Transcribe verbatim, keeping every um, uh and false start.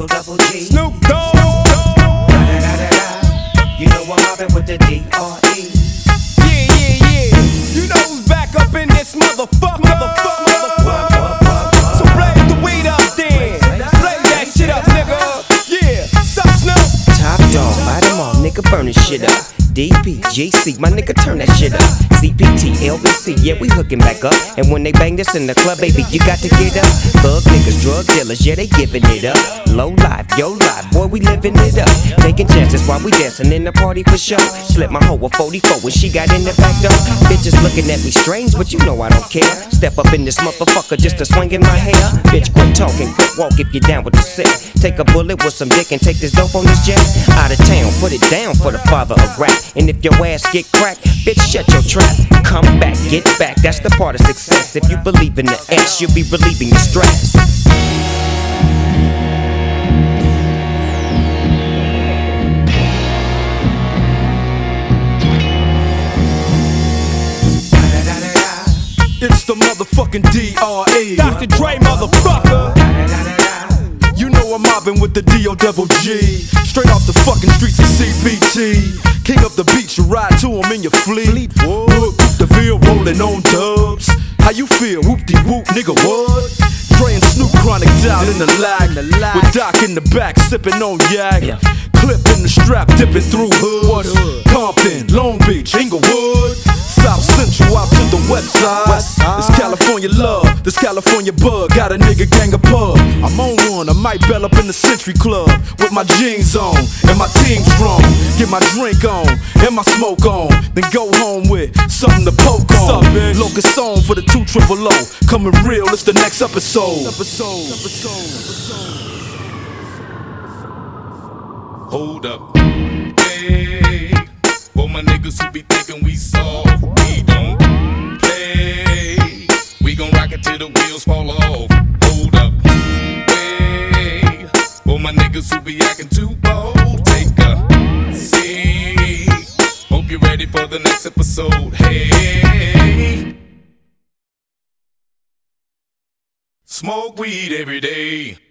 Eagle Double G. Snoop Dogg. You know I'm mobbing with the D R E. Yeah, yeah, yeah. You know who's back up in this motherfucker. Motherfucker, motherfucker. So blaze the weed up then. Blaze that shit up, nigga. Yeah, sup, Snoop? Top dog, bite them all, nigga, burn this shit up. D P, G C, my nigga, turn that shit up. C P T, L B C, yeah, we hooking back up. And when they bang this in the club, baby, you got to get up. Thug niggas, drug dealers, yeah, they giving it up. Low life, yo life, boy, we living it up. Taking chances while we dancing in the party for sure. Slip my hoe a forty-four when she got in the back door. Bitches looking at me strange, but you know I don't care. Step up in this motherfucker just to swing in my hair. Bitch, quit talking, quit walk if you're down with the set. Take a bullet with some dick and take this dope on this jet. Out of town, put it down for the father of rap. And if your ass get cracked, bitch, shut your trap. Come back, get back, that's the part of success. If you believe in the ass, you'll be relieving your stress. It's the motherfucking D R E. Doctor Dre, motherfucker. You know I'm mobbing with the D O double G. Straight off the fucking streets of C B T. King up the beach, you ride to him in your fleet. Whoop, the Ville rolling on dubs. How you feel? Whoop-de-whoop, nigga, what? Dre and Snoop Chronic down in the lag. With Doc in the back, sipping on yak. Clip in the strap, dipping through hoods. Compton, Long Beach, Inglewood. South Central out to the west side. West side. This California love, this California bug. Got a nigga gang of pub. I'm on one, I might bell up in the Century Club. With my jeans on, and my team strong. Get my drink on, and my smoke on. Then go home with something to poke on. Locust song for the two triple O. Coming real, it's the next episode. Episode, episode, episode. Hold up, hey. For my niggas who be thinking we soft, we don't play. We gon' rock it till the wheels fall off. Hold up, hey. For my niggas who be acting too bold, take a seat. Hope you're ready for the next episode. Hey, smoke weed every day.